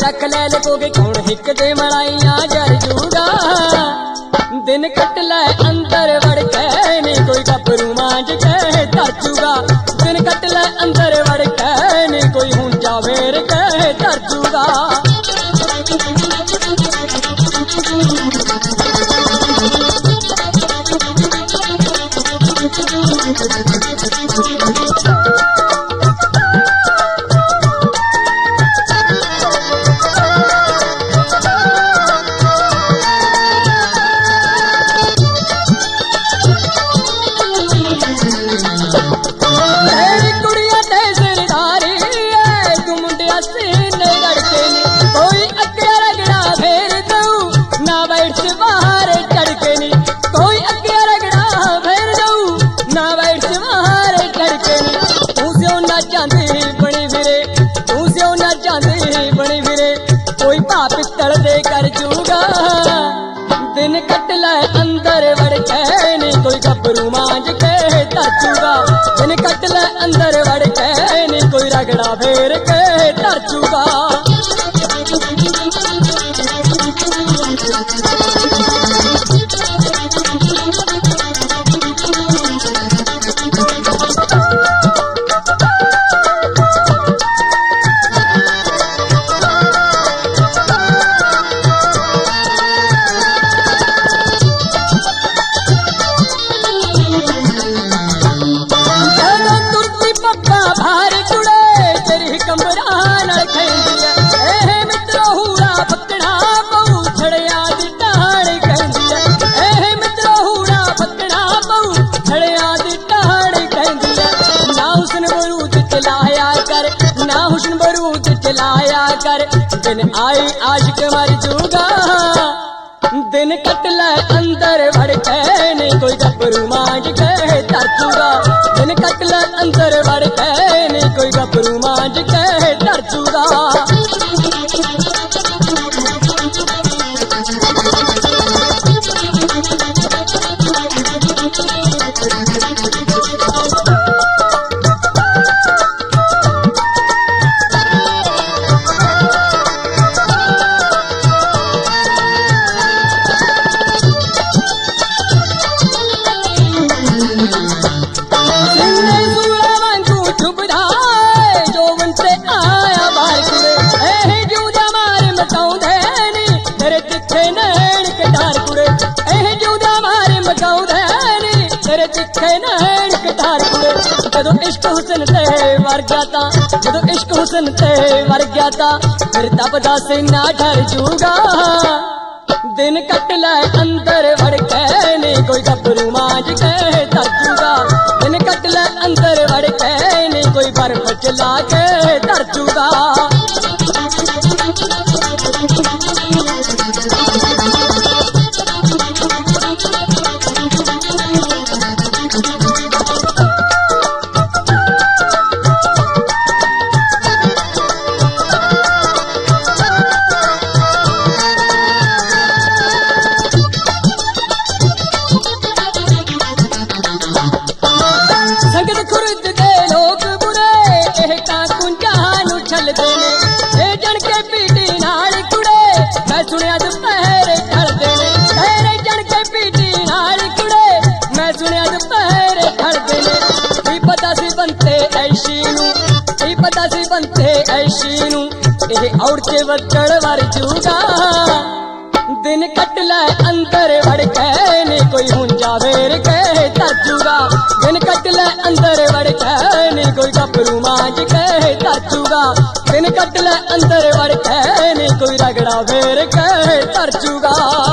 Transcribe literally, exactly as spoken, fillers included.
रख ले लगोगे कौन हिक दे मड़ाइया जर जूगा दिन कट ले अंदर वड़ के नी कोई गबरू मांझ के तरचूगा दिन कट ले अंदर वड़ के नी कोई हुंजा वेर के तरचूगा पित्तल दे कर जूगा दिन कट ले अंदर वड़ के नी कोई गबरू मांझ के तरचूगा दिन कट ले अंदर वड़ के नी कोई रगड़ा फेर के तरचूगा चलाया कर दिन आई आशिक मर जूगा दिन कट ले अंदर वड़ के नी कोई गबरू मांझ के तरचूगा दिन कट ले अंदर वड़ के नी कोई गबरू मांझ के तरचूगा जदों इश्क हुसन ते मर गया ता जदों इश्क हुसन ते मर गया ता फिर दबदा सीना डर जूगा दिन कट ले अंदर वड़ के नी कोई गबरू मांझ के तरचूगा दिन कट ले अंदर वड़ के नी कोई बर्फ चला के तरचूगा बनते ऐशी नू और के वक्कड़ वर जूगा दिन कट ले अंदर वड़ के नी कोई हुंजा वेर के तरचूगा दिन कट ले अंदर वड़ के नी कोई गबरू मांझ के तरचूगा दिन कट ले अंदर वड़ के नी कोई रगड़ा वेर के तरचूगा।